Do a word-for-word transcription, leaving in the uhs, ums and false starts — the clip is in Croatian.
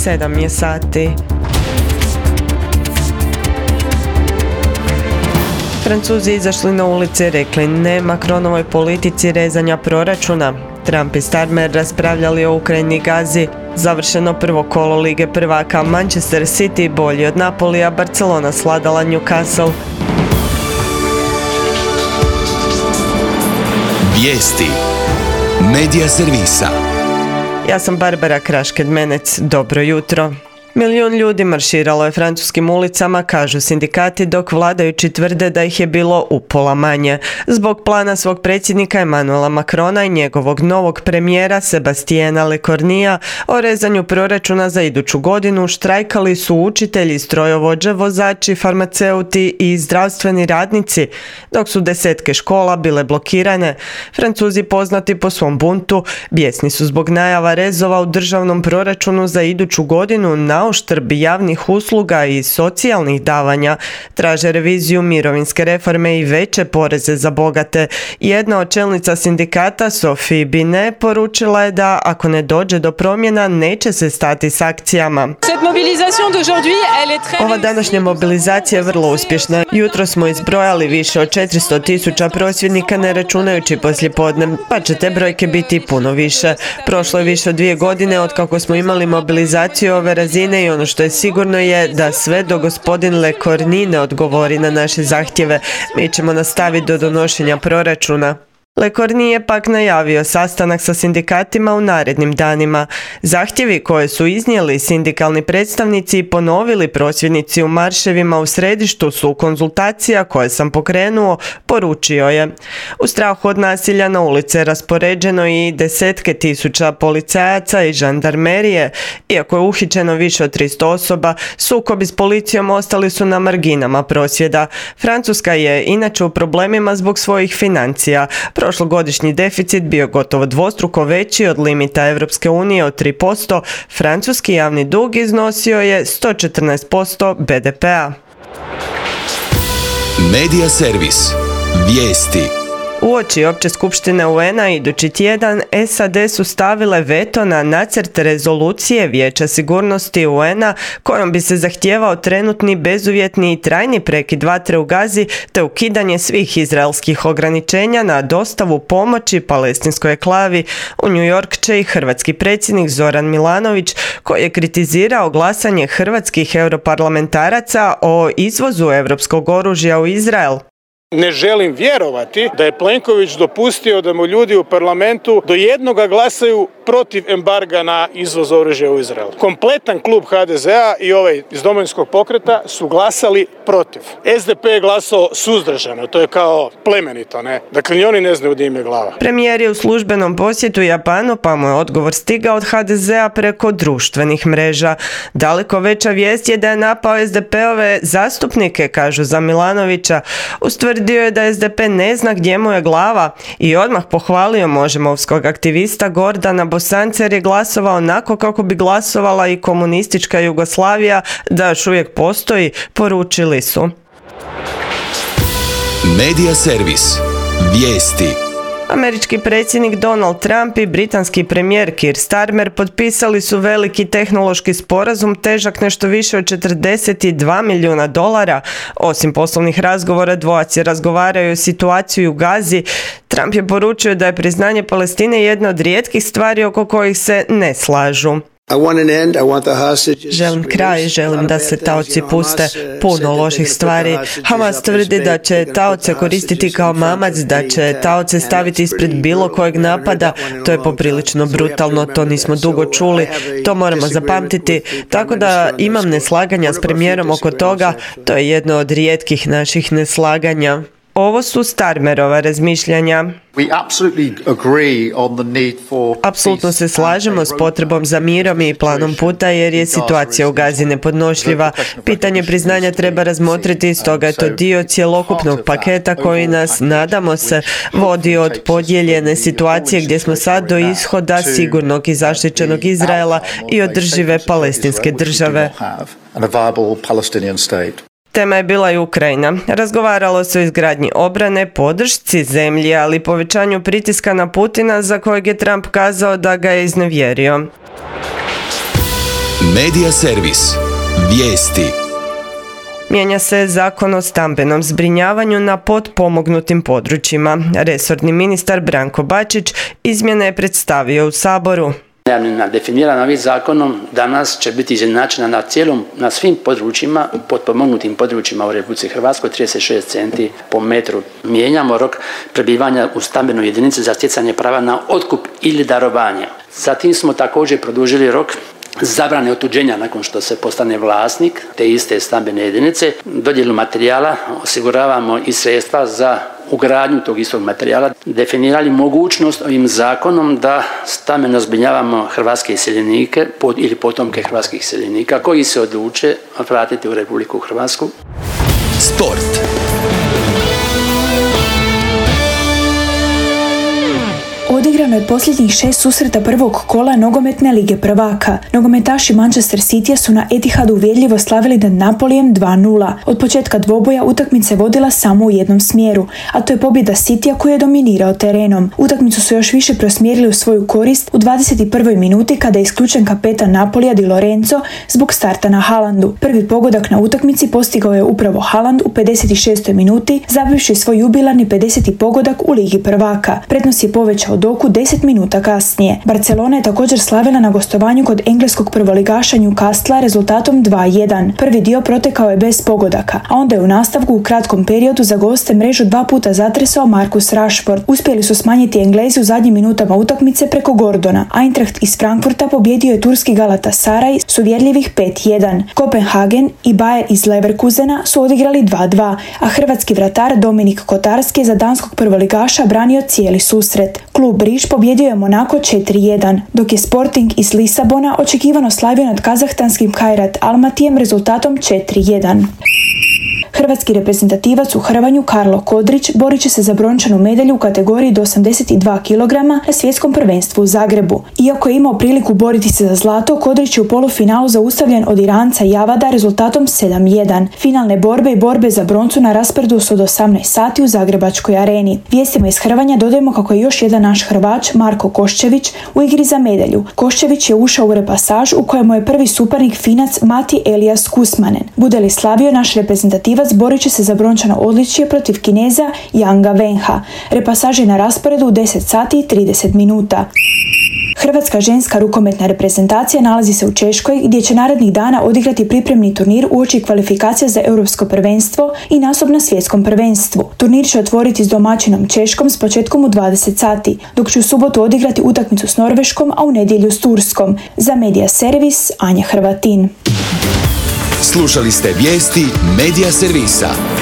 sedam je sati. Francuzi izašli na ulice i rekli ne Macronovoj politici rezanja proračuna. Trump i Starmer raspravljali o Ukrajini i Gazi. Završeno prvo kolo Lige prvaka, Manchester City bolji od Napolija, Barcelona svladala Newcastle. Vijesti Medija servisa. Ja sam Barbara Krašked-Menec, dobro jutro. Milijun ljudi marširalo je francuskim ulicama, kažu sindikati, dok vladajući tvrde da ih je bilo upola manje. Zbog plana svog predsjednika Emmanuela Macrona i njegovog novog premijera Sebastiana Lecornua o rezanju proračuna za iduću godinu štrajkali su učitelji, strojovođe, vozači, farmaceuti i zdravstveni radnici, dok su desetke škola bile blokirane. Francuzi poznati po svom buntu bijesni su zbog najava rezova u državnom proračunu za iduću godinu na uštrb javnih usluga i socijalnih davanja. Traže reviziju mirovinske reforme i veće poreze za bogate. Jedna od čelnica sindikata, Sophie Binet, poručila je da ako ne dođe do promjena neće se stati s akcijama. Ova današnja mobilizacija je vrlo uspješna. Jutro smo izbrojali više od četiristo tisuća prosvjednika ne računajući poslijepodne, pa će te brojke biti puno više. Prošlo je više od dvije godine od kako smo imali mobilizaciju ove razine i ono što je sigurno je da sve do gospodin Lecornu ne odgovori na naše zahtjeve, mi ćemo nastaviti do donošenja proračuna. Lecornu je pak najavio sastanak sa sindikatima u narednim danima. Zahtjevi koje su iznijeli sindikalni predstavnici i ponovili prosvjednici u marševima u središtu su konzultacija koje sam pokrenuo, poručio je. U strahu od nasilja na ulice raspoređeno i desetke tisuća policajaca i žandarmerije. Iako je uhićeno više od tristo osoba, sukobi s policijom ostali su na marginama prosvjeda. Francuska je inače u problemima zbog svojih financija. Prošlogodišnji deficit bio gotovo dvostruko veći od limita Europske unije od tri posto, francuski javni dug iznosio je sto četrnaest posto be de pea. Medija servis. Vijesti. Uoči Opće skupštine U N-a idući tjedan S A D su stavile veto na nacrt rezolucije Vijeća sigurnosti U N-a kojom bi se zahtijevao trenutni bezuvjetni i trajni prekid vatre u Gazi te ukidanje svih izraelskih ograničenja na dostavu pomoći palestinskoj enklavi. U New York će i hrvatski predsjednik Zoran Milanović koji je kritizirao glasanje hrvatskih europarlamentaraca o izvozu europskog oružja u Izrael. Ne želim vjerovati da je Plenković dopustio da mu ljudi u parlamentu do jednoga glasaju protiv embarga na izvoz oružja u Izrael. Kompletan klub H D Z A i ovaj iz Domovinskog pokreta su glasali protiv. S D P je glasao suzdržano, to je kao plemenito, ne? Dakle, ni oni ne znaju gdje im je glava. Premijer je u službenom posjetu Japanu, pa mu je odgovor stigao od H D Z A preko društvenih mreža. Daleko veća vijest je da je napao S D P-ove zastupnike, kažu za Milanovića. Ustvrdio je da S D P ne zna gdje mu je glava i odmah pohvalio možemovskog aktivista Gordana Bosanca jer je glasovao onako kako bi glasovala i komunistička Jugoslavija, da još uvijek postoji, poručili su. Medija servis. Vijesti. Američki predsjednik Donald Trump i britanski premijer Keir Starmer potpisali su veliki tehnološki sporazum težak nešto više od četrdeset dva milijuna dolara. Osim poslovnih razgovora, dvojaci razgovaraju o situaciji u Gazi. Trump je poručio da je priznanje Palestine jedna od rijetkih stvari oko kojih se ne slažu. Želim kraj, želim da se taoci puste. Puno loših stvari. Hamas tvrdi da će taoce koristiti kao mamac, da će taoce staviti ispred bilo kojeg napada. To je poprilično brutalno, to nismo dugo čuli. To moramo zapamtiti. Tako da imam neslaganja s premijerom oko toga. To je jedno od rijetkih naših neslaganja. Ovo su Starmerova razmišljanja. Apsolutno se slažemo s potrebom za mirom i planom puta jer je situacija u Gazi nepodnošljiva. Pitanje priznanja treba razmotriti, stoga je to dio cjelokupnog paketa koji nas, nadamo se, vodi od podijeljene situacije gdje smo sad do ishoda sigurnog i zaštićenog Izraela i održive palestinske države. Tema je bila i Ukrajina. Razgovaralo se o izgradnji obrane, podršci zemlji, ali i povećanju pritiska na Putina za kojeg je Trump kazao da ga je iznevjerio. Medija servis. Vijesti. Mijenja se zakon o stambenom zbrinjavanju na potpomognutim područjima. Resorni ministar Branko Bačić izmjene je predstavio u Saboru. Najamnina definirana ovim zakonom danas će biti izjednačena na cijelom, na svim područjima, potpomognutim područjima u Republici Hrvatskoj, trideset šest centi po metru. Mijenjamo rok prebivanja u stambenoj jedinici za stjecanje prava na otkup ili darovanje. Zatim smo također produžili rok zabrane otuđenja nakon što se postane vlasnik te iste stambene jedinice. Dodjelu materijala osiguravamo i sredstva za ugradnju tog istog materijala. Definirali mogućnost ovim zakonom da stambeno zbrinjavamo hrvatske iseljenike ili potomke hrvatskih iseljenika koji se odluče vratiti u Republiku Hrvatsku. Sport. Odigrano je posljednjih šest susreta prvog kola nogometne lige prvaka. Nogometaši Manchester Cityja su na Etihadu uvjerljivo slavili nad Napolijem dva nula. Od početka dvoboja utakmica je vodila samo u jednom smjeru, a to je pobjeda Cityja koji je dominirao terenom. Utakmicu su još više prosmjerili u svoju korist u dvadeset prvoj minuti kada je isključen kapetan Napolija Di Lorenzo zbog starta na Haalandu. Prvi pogodak na utakmici postigao je upravo Haaland u pedeset šestoj minuti, zabivši svoj jubilarni pedeseti pogodak u ligi prvaka. Prednost je povećao Doku deset minuta kasnije. Barcelona je također slavila na gostovanju kod engleskog prvoligaša Newcastlea rezultatom dva jedan. Prvi dio protekao je bez pogodaka, a onda je u nastavku u kratkom periodu za goste mrežu dva puta zatresao Marcus Rashford. Uspjeli su smanjiti Englezi u zadnjim minutama utakmice preko Gordona. Eintracht iz Frankfurta pobjedio je turski Galatasaray s uvjerljivih pet jedan. Kopenhagen i Bayer iz Leverkusena su odigrali dva dva, a hrvatski vratar Dominik Kotarski je za danskog prvoligaša branio cijeli susret. Klub Briž pobjedio je Monako četiri jedan, dok je Sporting iz Lisabona očekivano slavio nad kazahstanskim Kairat Almatijem rezultatom četiri jedan. Hrvatski reprezentativac u hrvanju Karlo Kodrić borit će se za brončanu medalju u kategoriji do osamdeset dva kilograma na svjetskom prvenstvu u Zagrebu. Iako je imao priliku boriti se za zlato, Kodrić je u polufinalu zaustavljen od Iranca Javada rezultatom sedam jedan. Finalne borbe i borbe za broncu na rasporedu su od osamnaest sati u Zagrebačkoj areni. Vijestima iz hrvanja dodajemo kako je još jedan naš Hrvač, Marko Koščević, u igri za medalju. Koščević je ušao u repasaž u kojemu je prvi suparnik Finac Mati Elias Kusmanen. Bude li slavio, naš reprezentativac borit će se za brončano odličje protiv Kineza Yanga Wenha. Repasaž je na rasporedu u deset sati i trideset minuta. Hrvatska ženska rukometna reprezentacija nalazi se u Češkoj gdje će narednih dana odigrati pripremni turnir uoči kvalifikacija za europsko prvenstvo i nastup na svjetskom prvenstvu. Turnir će otvoriti s domaćinom Češkom s početkom u dvadeset sati, dok će u subotu odigrati utakmicu s Norveškom, a u nedjelju s Turskom. Za Medija servis Anja Hrvatin. Slušali ste vijesti Medija servisa.